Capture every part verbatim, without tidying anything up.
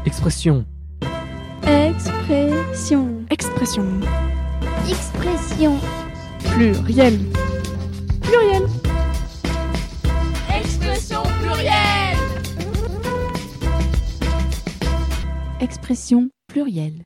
Expression. Expression. Expression. Expression. Pluriel. Pluriel. Expression plurielle. Expression plurielle.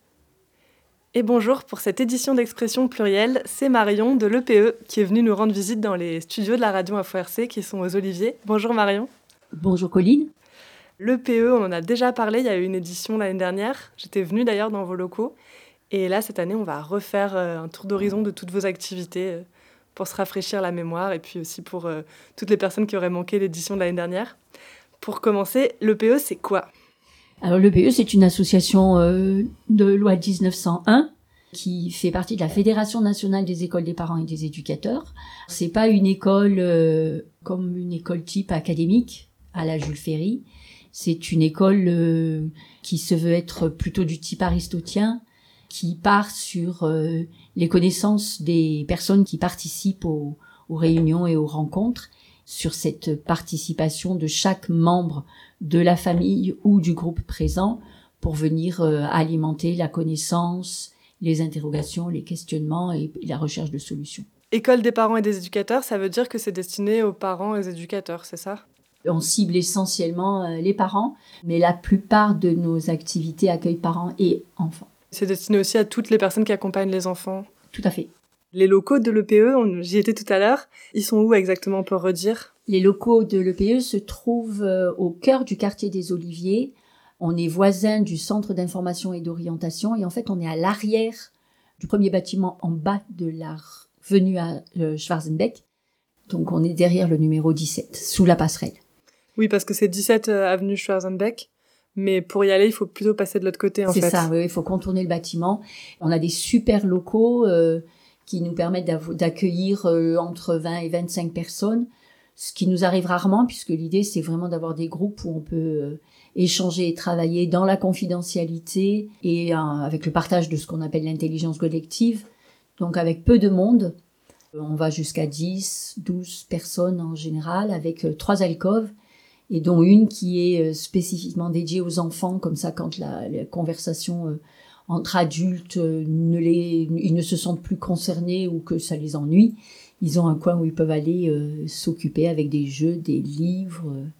Et bonjour, pour cette édition d'Expression plurielle, c'est Marion de l'E P E qui est venue nous rendre visite dans les studios de la radio Info R C qui sont aux Oliviers. Bonjour Marion. Bonjour Colline. L'E P E, on en a déjà parlé, il y a eu une édition l'année dernière. J'étais venue d'ailleurs dans vos locaux. Et là, cette année, on va refaire un tour d'horizon de toutes vos activités pour se rafraîchir la mémoire et puis aussi pour euh, toutes les personnes qui auraient manqué l'édition de l'année dernière. Pour commencer, l'E P E, c'est quoi ? Alors l'E P E, c'est une association euh, de loi dix-neuf cent un qui fait partie de la Fédération nationale des écoles des parents et des éducateurs. C'est pas une école euh, comme une école type académique à la Jules Ferry. C'est une école euh, qui se veut être plutôt du type aristotien, qui part sur euh, les connaissances des personnes qui participent aux, aux réunions et aux rencontres, sur cette participation de chaque membre de la famille ou du groupe présent pour venir euh, alimenter la connaissance, les interrogations, les questionnements et la recherche de solutions. École des parents et des éducateurs, ça veut dire que c'est destiné aux parents et aux éducateurs, c'est ça ? On cible essentiellement euh, les parents, mais la plupart de nos activités accueillent parents et enfants. C'est destiné aussi à toutes les personnes qui accompagnent les enfants ? Tout à fait. Les locaux de l'E P E, on, j'y étais tout à l'heure, ils sont où exactement, on peut redire ? Les locaux de l'E P E se trouvent euh, au cœur du quartier des Oliviers. On est voisin du centre d'information et d'orientation et en fait on est à l'arrière du premier bâtiment en bas de la venue à euh, Schwarzenbeck. Donc on est derrière le numéro dix-sept, sous la passerelle. Oui, parce que c'est dix-sept avenue Schwarzenbeck, mais pour y aller, il faut plutôt passer de l'autre côté en c'est fait. C'est ça, oui, il faut contourner le bâtiment. On a des super locaux euh, qui nous permettent d'av- d'accueillir euh, entre vingt et vingt-cinq personnes, ce qui nous arrive rarement puisque l'idée c'est vraiment d'avoir des groupes où on peut euh, échanger et travailler dans la confidentialité et euh, avec le partage de ce qu'on appelle l'intelligence collective. Donc avec peu de monde, on va jusqu'à dix, douze personnes en général avec euh, trois alcôves et dont une qui est euh, spécifiquement dédiée aux enfants, comme ça quand la, la conversation euh, entre adultes euh, ne les, ils ne se sentent plus concernés ou que ça les ennuie, ils ont un coin où ils peuvent aller euh, s'occuper avec des jeux, des livres, euh,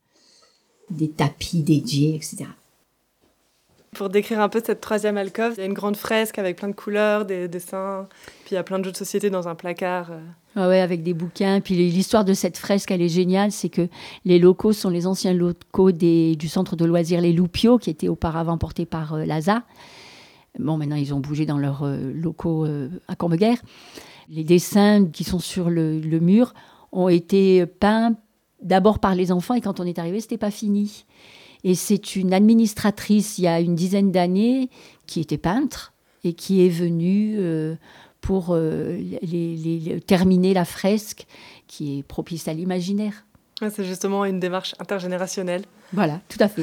des tapis dédiés, et cetera. Pour décrire un peu cette troisième alcôve, il y a une grande fresque avec plein de couleurs, des dessins, puis il y a plein de jeux de société dans un placard. Ah ouais, avec des bouquins. Puis l'histoire de cette fresque, elle est géniale, c'est que les locaux sont les anciens locaux des, du centre de loisirs Les Loupiots, qui était auparavant porté par euh, l'A S A. Bon, maintenant, ils ont bougé dans leurs euh, locaux euh, à Combeguère. Les dessins qui sont sur le, le mur ont été peints d'abord par les enfants, et quand on est arrivé, c'était pas fini. Et c'est une administratrice, il y a une dizaine d'années, qui était peintre et qui est venue euh, pour euh, les, les, les, terminer la fresque, qui est propice à l'imaginaire. C'est justement une démarche intergénérationnelle. Voilà, tout à fait.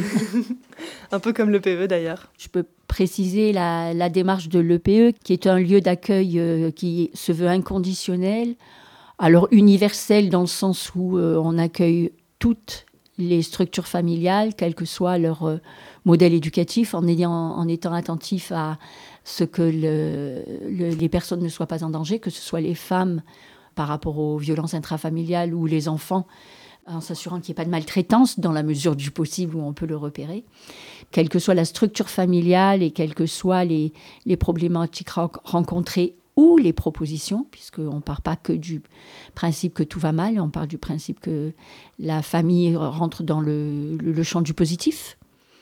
Un peu comme l'E P E d'ailleurs. Je peux préciser la, la démarche de l'E P E, qui est un lieu d'accueil euh, qui se veut inconditionnel, alors universel dans le sens où euh, on accueille toutes les structures familiales, quel que soit leur euh, modèle éducatif, en, ayant, en étant attentif à ce que le, le, les personnes ne soient pas en danger, que ce soit les femmes par rapport aux violences intrafamiliales ou les enfants, en s'assurant qu'il n'y ait pas de maltraitance dans la mesure du possible où on peut le repérer. Quelle que soit la structure familiale et quelles que soient les, les problématiques rencontrées ou les propositions, puisqu'on ne part pas que du principe que tout va mal, on part du principe que la famille rentre dans le, le, le champ du positif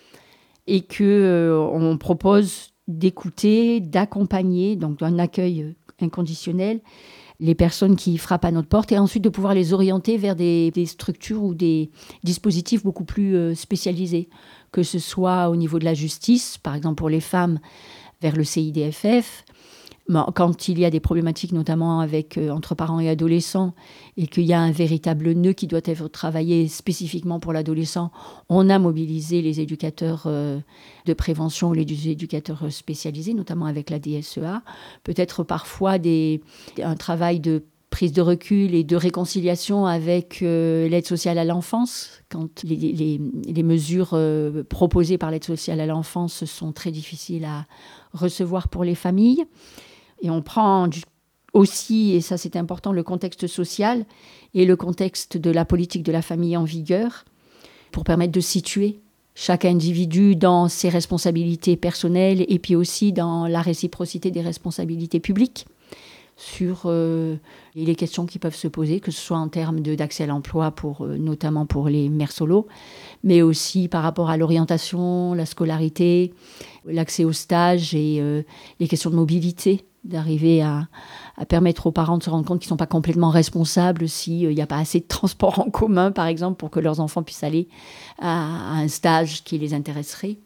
et qu'on euh, propose d'écouter, d'accompagner, donc un accueil inconditionnel, les personnes qui frappent à notre porte et ensuite de pouvoir les orienter vers des, des structures ou des dispositifs beaucoup plus euh, spécialisés, que ce soit au niveau de la justice, par exemple pour les femmes, vers le C I D F F, quand il y a des problématiques notamment avec, euh, entre parents et adolescents et qu'il y a un véritable nœud qui doit être travaillé spécifiquement pour l'adolescent, on a mobilisé les éducateurs euh, de prévention, les éducateurs spécialisés, notamment avec la D S E A. Peut-être parfois des, un travail de prise de recul et de réconciliation avec euh, l'aide sociale à l'enfance, quand les, les, les mesures euh, proposées par l'aide sociale à l'enfance sont très difficiles à recevoir pour les familles. Et on prend du, aussi, et ça c'est important, le contexte social et le contexte de la politique de la famille en vigueur pour permettre de situer chaque individu dans ses responsabilités personnelles et puis aussi dans la réciprocité des responsabilités publiques sur euh, les questions qui peuvent se poser, que ce soit en termes de, d'accès à l'emploi, pour, euh, notamment pour les mères solos, mais aussi par rapport à l'orientation, la scolarité, l'accès au stage et euh, les questions de mobilité, d'arriver à, à permettre aux parents de se rendre compte qu'ils ne sont pas complètement responsables s'il n'y a pas assez de transport en commun, par exemple, pour que leurs enfants puissent aller à, à un stage qui les intéresserait.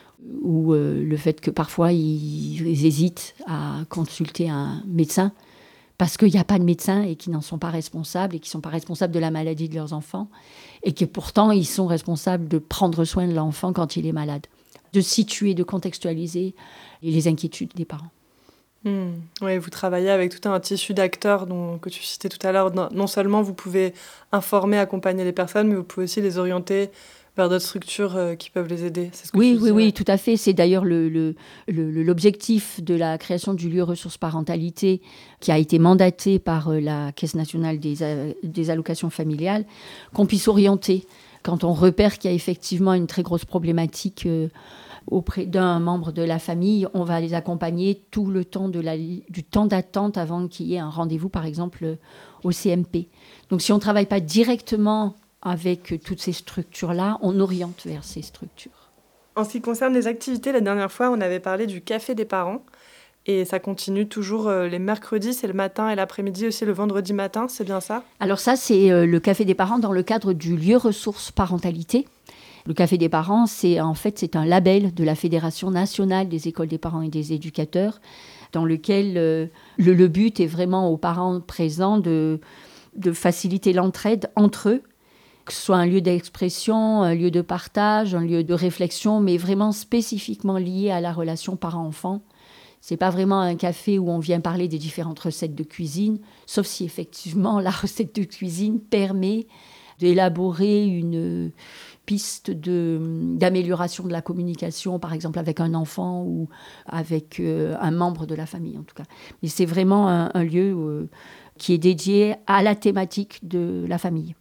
Ou euh, le fait que parfois ils, ils hésitent à consulter un médecin parce qu'il n'y a pas de médecin et qu'ils n'en sont pas responsables et qu'ils ne sont pas responsables de la maladie de leurs enfants et que pourtant ils sont responsables de prendre soin de l'enfant quand il est malade, de situer, de contextualiser les inquiétudes des parents. Mmh. Oui, vous travaillez avec tout un tissu d'acteurs dont, que tu citais tout à l'heure. Non seulement vous pouvez informer, accompagner les personnes, mais vous pouvez aussi les orienter vers d'autres structures euh, qui peuvent les aider. C'est ce que oui, tu oui, oui, ouais. tout à fait. C'est d'ailleurs le, le, le, l'objectif de la création du lieu ressources parentalité qui a été mandaté par euh, la Caisse nationale des, euh, des allocations familiales, qu'on puisse orienter quand on repère qu'il y a effectivement une très grosse problématique euh, auprès d'un membre de la famille. On va les accompagner tout le temps de la, du temps d'attente avant qu'il y ait un rendez-vous, par exemple, au C M P. Donc si on ne travaille pas directement avec toutes ces structures-là, on oriente vers ces structures. En ce qui concerne les activités, la dernière fois, on avait parlé du café des parents. Et ça continue toujours euh, les mercredis, c'est le matin et l'après-midi aussi le vendredi matin, c'est bien ça ? Alors ça, c'est euh, le café des parents dans le cadre du lieu ressources parentalité. Le café des parents, c'est en fait c'est un label de la Fédération nationale des écoles des parents et des éducateurs, dans lequel euh, le, le but est vraiment aux parents présents de, de faciliter l'entraide entre eux, que ce soit un lieu d'expression, un lieu de partage, un lieu de réflexion, mais vraiment spécifiquement lié à la relation parent-enfant. Ce n'est pas vraiment un café où on vient parler des différentes recettes de cuisine, sauf si effectivement la recette de cuisine permet d'élaborer une piste de, d'amélioration de la communication, par exemple avec un enfant ou avec euh, un membre de la famille en tout cas. Mais c'est vraiment un, un lieu euh, qui est dédié à la thématique de la famille.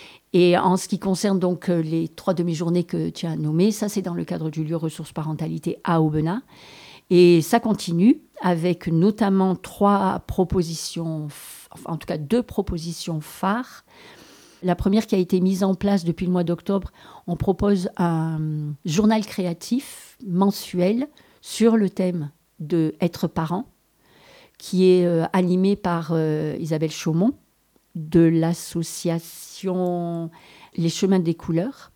Et en ce qui concerne donc les trois demi-journées que tu as nommées, ça c'est dans le cadre du lieu ressources parentalité à Aubenas. Et ça continue avec notamment trois propositions, en tout cas deux propositions phares. La première qui a été mise en place depuis le mois d'octobre, on propose un journal créatif mensuel sur le thème de être parent, qui est euh, animé par euh, Isabelle Chaumont de l'association Les Chemins des Couleurs.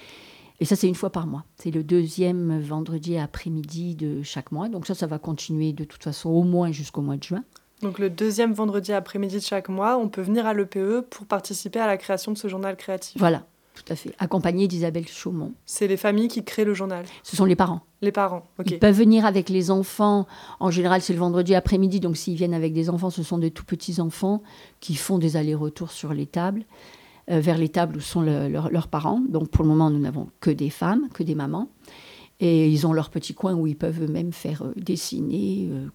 Et ça, c'est une fois par mois. C'est le deuxième vendredi après-midi de chaque mois. Donc ça, ça va continuer de toute façon au moins jusqu'au mois de juin. Donc le deuxième vendredi après-midi de chaque mois, on peut venir à l'E P E pour participer à la création de ce journal créatif. Voilà, tout à fait. Accompagné d'Isabelle Chaumont. C'est les familles qui créent le journal. Ce sont les parents. Les parents, ok. Ils peuvent venir avec les enfants. En général, c'est le vendredi après-midi. Donc s'ils viennent avec des enfants, ce sont de tout petits enfants qui font des allers-retours sur les tables, euh, vers les tables où sont le, leur, leurs parents. Donc pour le moment, nous n'avons que des femmes, que des mamans. Et ils ont leur petit coin où ils peuvent eux-mêmes faire euh, dessiner, euh,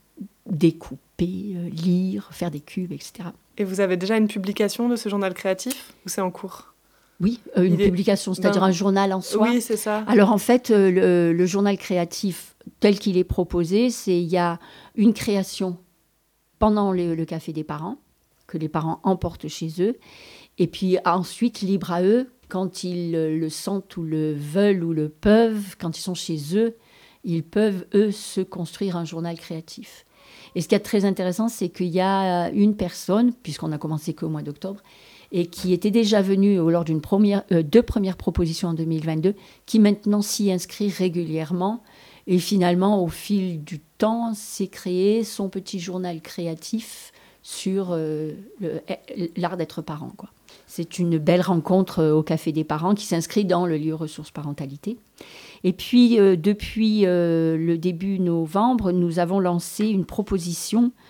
découper, euh, lire, faire des cubes, et cetera. Et vous avez déjà une publication de ce journal créatif ou c'est en cours ? Oui, euh, une Il est... publication, c'est-à-dire ben... un journal en soi. Oui, c'est ça. Alors en fait, euh, le, le journal créatif tel qu'il est proposé, c'est il y a une création pendant le, le café des parents, que les parents emportent chez eux, et puis ensuite, libre à eux, quand ils le sentent ou le veulent ou le peuvent, quand ils sont chez eux, ils peuvent, eux, se construire un journal créatif. Et ce qui est très intéressant, c'est qu'il y a une personne, puisqu'on a commencé qu'au mois d'octobre, et qui était déjà venue lors d'une première, euh, deux premières propositions en deux mille vingt-deux, qui maintenant s'y inscrit régulièrement. Et finalement, au fil du temps, s'est créé son petit journal créatif sur euh, le, l'art d'être parent, quoi. C'est une belle rencontre au Café des parents qui s'inscrit dans le lieu ressources parentalité. Et puis, euh, depuis euh, le début novembre, nous avons lancé une proposition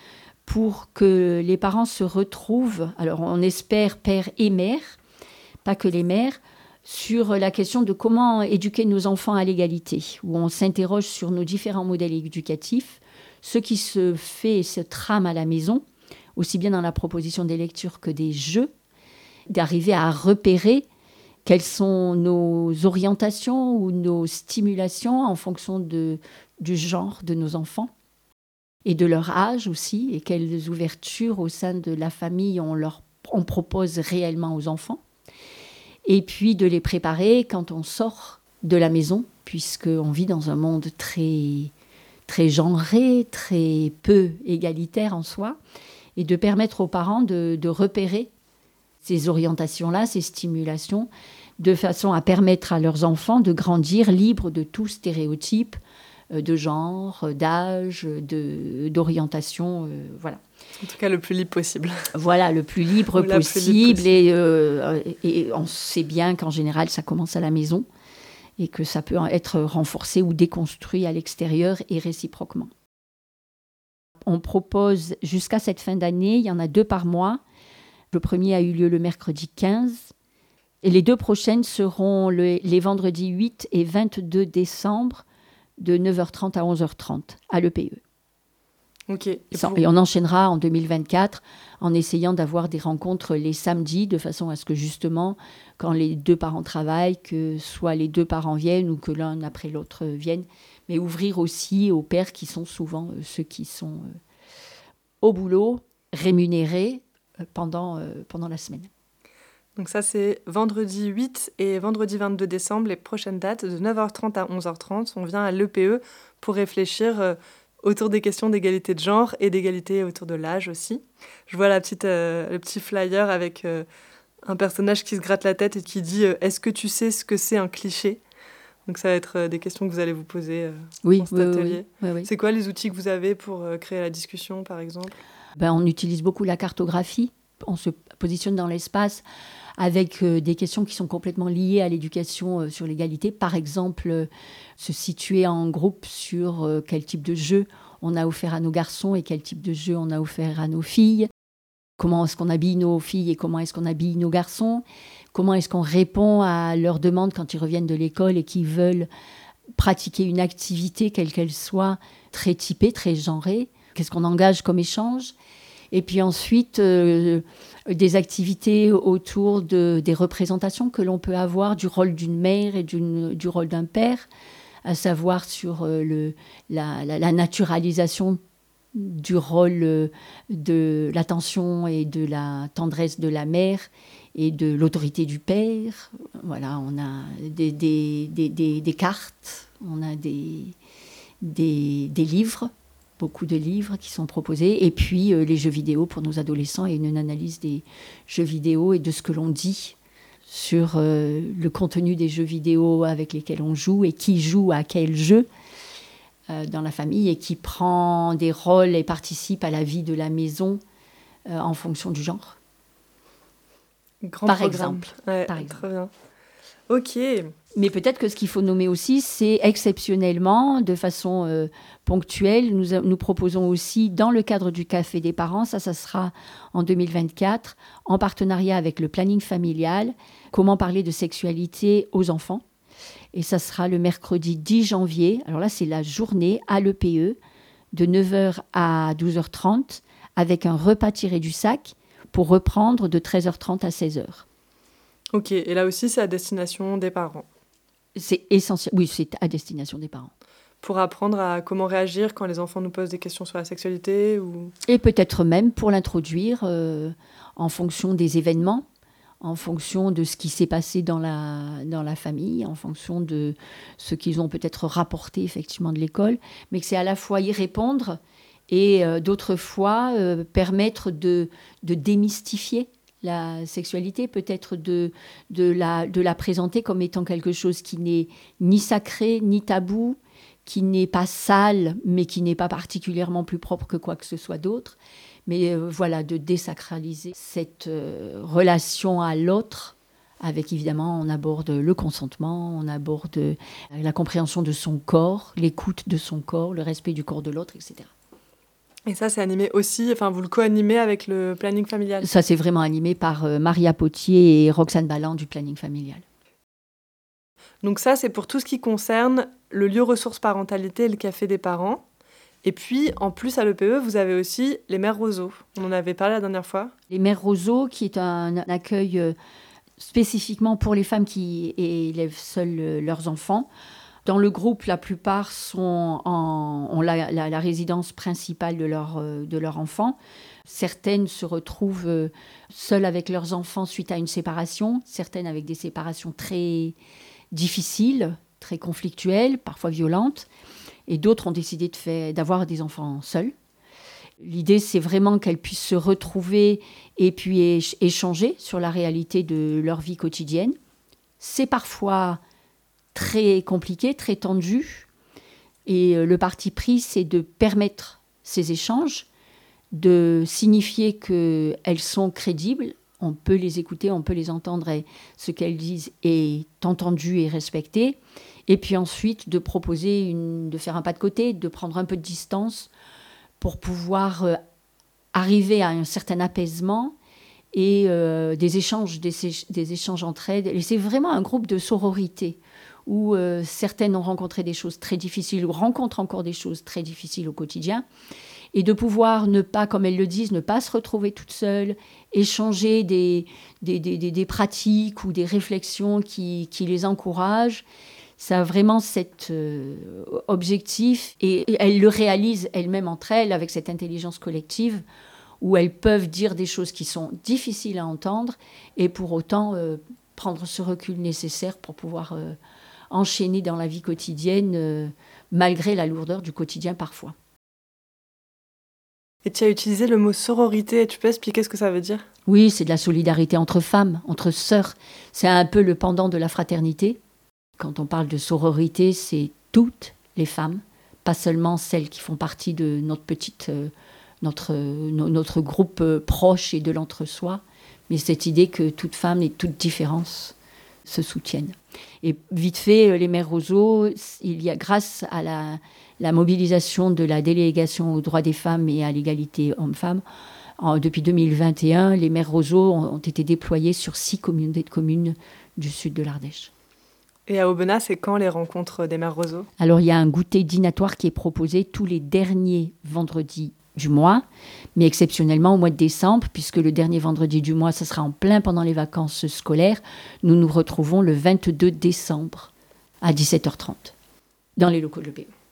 pour que les parents se retrouvent, alors on espère père et mère, pas que les mères, sur la question de comment éduquer nos enfants à l'égalité, où on s'interroge sur nos différents modèles éducatifs, ce qui se fait et se trame à la maison, aussi bien dans la proposition des lectures que des jeux, d'arriver à repérer quelles sont nos orientations ou nos stimulations en fonction de, du genre de nos enfants et de leur âge aussi, et quelles ouvertures au sein de la famille on, leur, on propose réellement aux enfants. Et puis de les préparer quand on sort de la maison, puisqu'on vit dans un monde très, très genré, très peu égalitaire en soi, et de permettre aux parents de, de repérer ces orientations-là, ces stimulations, de façon à permettre à leurs enfants de grandir libres de tout stéréotype, de genre, d'âge, de, d'orientation, euh, voilà. En tout cas, le plus libre possible. Voilà, le plus libre possible. Plus libre possible. Et, euh, et on sait bien qu'en général, ça commence à la maison et que ça peut être renforcé ou déconstruit à l'extérieur et réciproquement. On propose, jusqu'à cette fin d'année, il y en a deux par mois. Le premier a eu lieu le mercredi quinze. Et les deux prochaines seront le, les vendredis huit et vingt-deux décembre de neuf heures trente à onze heures trente à l'E P E. Okay. Et, pour... et on enchaînera en deux mille vingt-quatre en essayant d'avoir des rencontres les samedis, de façon à ce que justement, quand les deux parents travaillent, que soit les deux parents viennent ou que l'un après l'autre vienne, mais ouvrir aussi aux pères qui sont souvent euh, ceux qui sont euh, au boulot, rémunérés euh, pendant, euh, pendant la semaine. Donc ça, c'est vendredi huit et vendredi vingt-deux décembre, les prochaines dates, de neuf heures trente à onze heures trente. On vient à l'E P E pour réfléchir euh, autour des questions d'égalité de genre et d'égalité autour de l'âge aussi. Je vois la petite, euh, le petit flyer avec euh, un personnage qui se gratte la tête et qui dit euh, « Est-ce que tu sais ce que c'est un cliché ?» Donc ça va être euh, des questions que vous allez vous poser euh, oui, dans cet oui, atelier. Oui, oui, oui. C'est quoi les outils que vous avez pour euh, créer la discussion, par exemple ? Ben, on utilise beaucoup la cartographie. On se positionne dans l'espace avec euh, des questions qui sont complètement liées à l'éducation euh, sur l'égalité. Par exemple, euh, se situer en groupe sur euh, quel type de jeu on a offert à nos garçons et quel type de jeu on a offert à nos filles. Comment est-ce qu'on habille nos filles et comment est-ce qu'on habille nos garçons. Comment est-ce qu'on répond à leurs demandes quand ils reviennent de l'école et qu'ils veulent pratiquer une activité, quelle qu'elle soit, très typée, très genrée. Qu'est-ce qu'on engage comme échange ? Et puis ensuite, euh, des activités autour de, des représentations que l'on peut avoir du rôle d'une mère et d'une, du rôle d'un père, à savoir sur euh, le, la, la, la naturalisation du rôle euh, de l'attention et de la tendresse de la mère et de l'autorité du père. Voilà, on a des, des, des, des, des cartes, on a des, des, des livres, beaucoup de livres qui sont proposés, et puis euh, les jeux vidéo pour nos adolescents et une analyse des jeux vidéo et de ce que l'on dit sur euh, le contenu des jeux vidéo avec lesquels on joue et qui joue à quel jeu euh, dans la famille et qui prend des rôles et participe à la vie de la maison euh, en fonction du genre. Grand par programme. exemple. Ouais, par exemple. Très bien. Ok. Mais peut-être que ce qu'il faut nommer aussi, c'est exceptionnellement, de façon euh, ponctuelle, nous, nous proposons aussi, dans le cadre du Café des parents, ça, ça sera en deux mille vingt-quatre, en partenariat avec le planning familial, comment parler de sexualité aux enfants. Et ça sera le mercredi dix janvier. Alors là, c'est la journée à l'E P E, de neuf heures à douze heures trente, avec un repas tiré du sac, pour reprendre de treize heures trente à seize heures. Ok, et là aussi, c'est à destination des parents. C'est essentiel. Oui, c'est à destination des parents. Pour apprendre à comment réagir quand les enfants nous posent des questions sur la sexualité ou... Et peut-être même pour l'introduire euh, en fonction des événements, en fonction de ce qui s'est passé dans la, dans la famille, en fonction de ce qu'ils ont peut-être rapporté effectivement de l'école, mais que c'est à la fois y répondre et euh, d'autres fois euh, permettre de, de démystifier la sexualité, peut-être de, de, la, de la présenter comme étant quelque chose qui n'est ni sacré, ni tabou, qui n'est pas sale, mais qui n'est pas particulièrement plus propre que quoi que ce soit d'autre. Mais euh, voilà, de désacraliser cette euh, relation à l'autre, avec évidemment, on aborde le consentement, on aborde la compréhension de son corps, l'écoute de son corps, le respect du corps de l'autre, et cetera. Et ça, c'est animé aussi, enfin, vous le co-animez avec le planning familial? Ça, c'est vraiment animé par euh, Maria Potier et Roxane Balland du planning familial. Donc ça, c'est pour tout ce qui concerne le lieu ressources parentalité et le café des parents. Et puis, en plus, à l'E P E, vous avez aussi les mères roseaux. On en avait parlé la dernière fois. Les mères roseaux, qui est un, un accueil euh, spécifiquement pour les femmes qui élèvent seules euh, leurs enfants. Dans le groupe, la plupart sont en, ont la, la, la résidence principale de leur, euh, de leur enfant. Certaines se retrouvent euh, seules avec leurs enfants suite à une séparation. Certaines avec des séparations très difficiles, très conflictuelles, parfois violentes. Et d'autres ont décidé de faire, d'avoir des enfants seuls. L'idée, c'est vraiment qu'elles puissent se retrouver et puis éch- échanger sur la réalité de leur vie quotidienne. C'est parfois très compliqué, très tendu. Et euh, le parti pris, c'est de permettre ces échanges, de signifier qu'elles sont crédibles. On peut les écouter, on peut les entendre et ce qu'elles disent est entendu et respecté. Et puis ensuite, de proposer, une, de faire un pas de côté, de prendre un peu de distance pour pouvoir euh, arriver à un certain apaisement et euh, des échanges, des, des échanges entre elles. Et c'est vraiment un groupe de sororité où euh, certaines ont rencontré des choses très difficiles ou rencontrent encore des choses très difficiles au quotidien. Et de pouvoir ne pas, comme elles le disent, ne pas se retrouver toutes seules, échanger des, des, des, des, des pratiques ou des réflexions qui, qui les encouragent. Ça a vraiment cet euh, objectif et, et elles le réalisent elles-mêmes entre elles avec cette intelligence collective où elles peuvent dire des choses qui sont difficiles à entendre et pour autant euh, prendre ce recul nécessaire pour pouvoir euh, enchaîner dans la vie quotidienne euh, malgré la lourdeur du quotidien parfois. Et tu as utilisé le mot sororité, tu peux expliquer ce que ça veut dire? Oui, c'est de la solidarité entre femmes, entre sœurs. C'est un peu le pendant de la fraternité. Quand on parle de sororité, c'est toutes les femmes, pas seulement celles qui font partie de notre petite, euh, notre, euh, notre groupe euh, proche et de l'entre-soi, mais cette idée que toute femme et toute différence se soutiennent. Et vite fait, les mères roseaux, il y a, grâce à la, la mobilisation de la délégation aux droits des femmes et à l'égalité hommes-femmes, en, depuis deux mille vingt et un, les mères roseaux ont, ont été déployées sur six communautés de communes du sud de l'Ardèche. Et à Aubenas, c'est quand les rencontres des mères roseaux? Alors, il y a un goûter dînatoire qui est proposé tous les derniers vendredis du mois, mais exceptionnellement au mois de décembre, puisque le dernier vendredi du mois, ça sera en plein pendant les vacances scolaires. Nous nous retrouvons le vingt-deux décembre à dix-sept heures trente dans les locaux de l'E P E.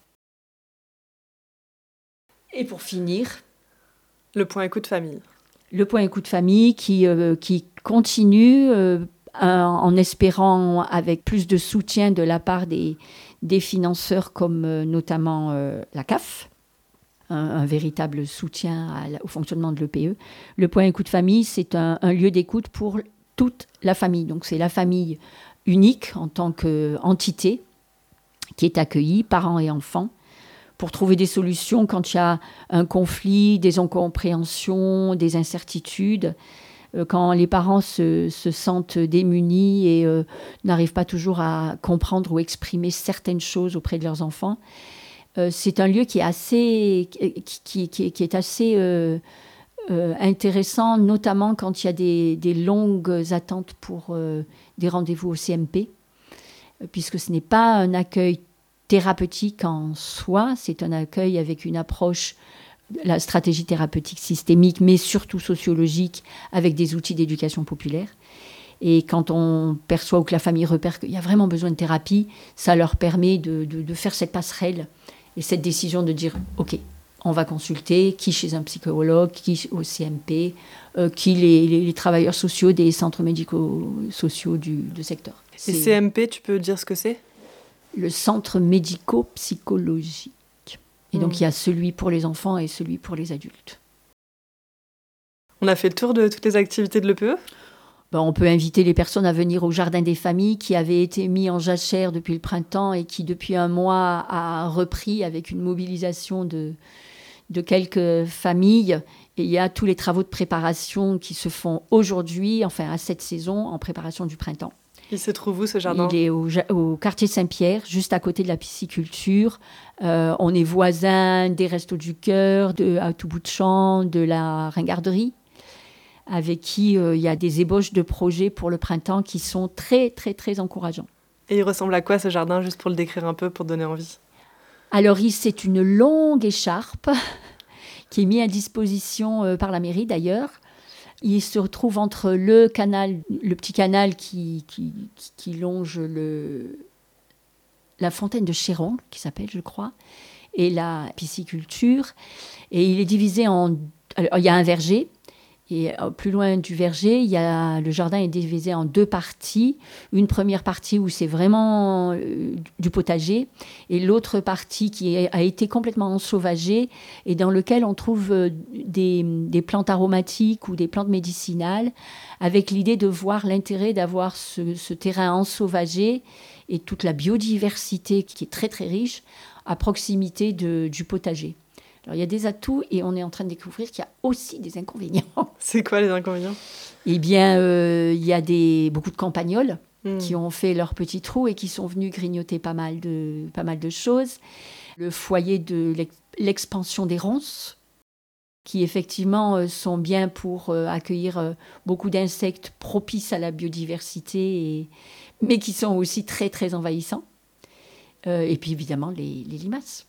Et pour finir, le point écoute famille. Le point écoute famille qui, euh, qui continue euh, en espérant avec plus de soutien de la part des, des financeurs comme euh, notamment euh, la C A F, un, un véritable soutien à la, au fonctionnement de l'E P E. Le point écoute famille, c'est un, un lieu d'écoute pour toute la famille. Donc c'est la famille unique en tant qu'entité qui est accueillie, parents et enfants, pour trouver des solutions quand il y a un conflit, des incompréhensions, des incertitudes. Quand les parents se, se sentent démunis et euh, n'arrivent pas toujours à comprendre ou exprimer certaines choses auprès de leurs enfants, euh, c'est un lieu qui est assez, qui, qui, qui est assez euh, euh, intéressant, notamment quand il y a des, des longues attentes pour euh, des rendez-vous au C M P, puisque ce n'est pas un accueil thérapeutique en soi, c'est un accueil avec une approche, la stratégie thérapeutique systémique, mais surtout sociologique, avec des outils d'éducation populaire. Et quand on perçoit ou que la famille repère qu'il y a vraiment besoin de thérapie, ça leur permet de, de, de faire cette passerelle et cette décision de dire « Ok, on va consulter, qui chez un psychologue, qui au C M P, euh, qui les, les, les travailleurs sociaux des centres médico-sociaux du, du secteur. » Et C M P, tu peux dire ce que c'est ? Le centre médico-psychologique. Et donc, mmh. il y a celui pour les enfants et celui pour les adultes. On a fait le tour de toutes les activités de l'E P E ? Ben, on peut inviter les personnes à venir au Jardin des familles qui avait été mis en jachère depuis le printemps et qui, depuis un mois, a repris avec une mobilisation de, de quelques familles. Et il y a tous les travaux de préparation qui se font aujourd'hui, enfin à cette saison, en préparation du printemps. Il se trouve où ce jardin ? Il est au, au quartier Saint-Pierre, juste à côté de la pisciculture. Euh, on est voisins des Restos du Cœur, de À tout bout de champ, de la Ringarderie, avec qui euh, il y a des ébauches de projets pour le printemps qui sont très, très, très encourageants. Et il ressemble à quoi ce jardin, juste pour le décrire un peu, pour donner envie ? Alors, c'est une longue écharpe qui est mise à disposition euh, par la mairie d'ailleurs. Il se retrouve entre le canal, le petit canal qui, qui, qui, qui longe le, la fontaine de Chéron, qui s'appelle, je crois, et la pisciculture. Et il est divisé en... Alors, il y a un verger. Et plus loin du verger, il y a, le jardin est divisé en deux parties. Une première partie où c'est vraiment euh, du potager, et l'autre partie qui est, a été complètement ensauvagée et dans lequel on trouve euh, des, des plantes aromatiques ou des plantes médicinales, avec l'idée de voir l'intérêt d'avoir ce, ce terrain ensauvagé et toute la biodiversité qui est très très riche à proximité de, du potager. Alors, il y a des atouts et on est en train de découvrir qu'il y a aussi des inconvénients. C'est quoi les inconvénients ? Eh bien, euh, il y a des, beaucoup de campagnols mmh. qui ont fait leurs petits trous et qui sont venus grignoter pas mal de, pas mal de choses. Le foyer de l'ex- l'expansion des ronces, qui effectivement euh, sont bien pour euh, accueillir euh, beaucoup d'insectes propices à la biodiversité, et, mais qui sont aussi très, très envahissants. Euh, et puis, évidemment, les, les limaces.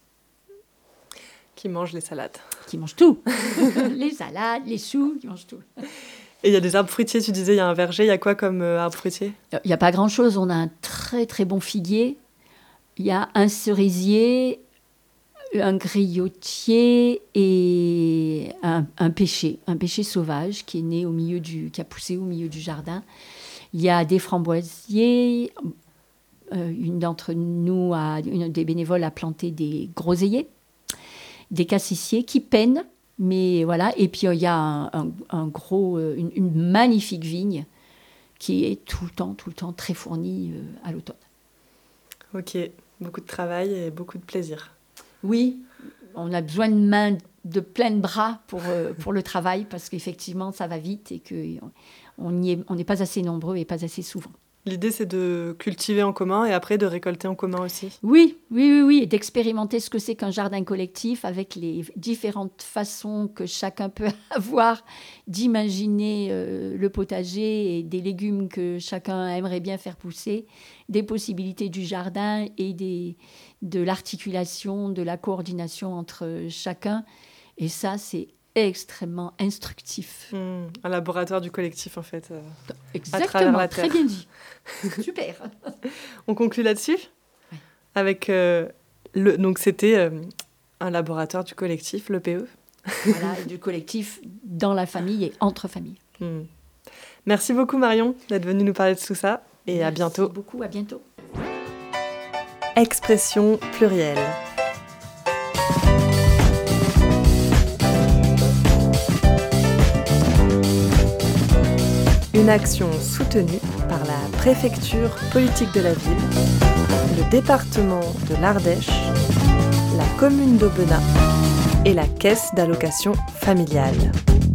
Qui mangent les salades. Qui mangent tout. Les salades, les choux, qui mangent tout. Et il y a des arbres fruitiers, tu disais, il y a un verger. Il y a quoi comme euh, arbre fruitier ? Il n'y a pas grand-chose. On a un très, très bon figuier. Il y a un cerisier, un griotier et un, un pêcher. Un pêcher sauvage qui est né au milieu du... qui a poussé au milieu du jardin. Il y a des framboisiers. Euh, une d'entre nous, a, une des bénévoles, a planté des groseilliers. Des cassissiers qui peinent, mais voilà. Et puis, il y a un, un, un gros, une, une magnifique vigne qui est tout le temps, tout le temps très fournie euh, à l'automne. Ok, beaucoup de travail et beaucoup de plaisir. Oui, on a besoin de mains, de plein de bras pour, euh, pour le travail, parce qu'effectivement, ça va vite et qu'on n'est on pas assez nombreux et pas assez souvent. L'idée, c'est de cultiver en commun et après de récolter en commun aussi. Oui, oui, oui, oui, et d'expérimenter ce que c'est qu'un jardin collectif avec les différentes façons que chacun peut avoir d'imaginer euh, le potager et des légumes que chacun aimerait bien faire pousser, des possibilités du jardin et des, de l'articulation, de la coordination entre chacun. Et ça, c'est extrêmement instructif. Mmh, un laboratoire du collectif, en fait. Euh, Exactement, à travers la terre. Très bien dit. Super. On conclut là-dessus ? Oui. Avec euh, le, donc c'était euh, un laboratoire du collectif, l'E P E. Voilà, et du collectif dans la famille et entre familles. Mmh. Merci beaucoup Marion d'être venue nous parler de tout ça et Merci à bientôt. Merci beaucoup, à bientôt. Expression plurielle. Une action soutenue par la préfecture politique de la ville, le département de l'Ardèche, la commune d'Aubenas et la caisse d'allocation familiale.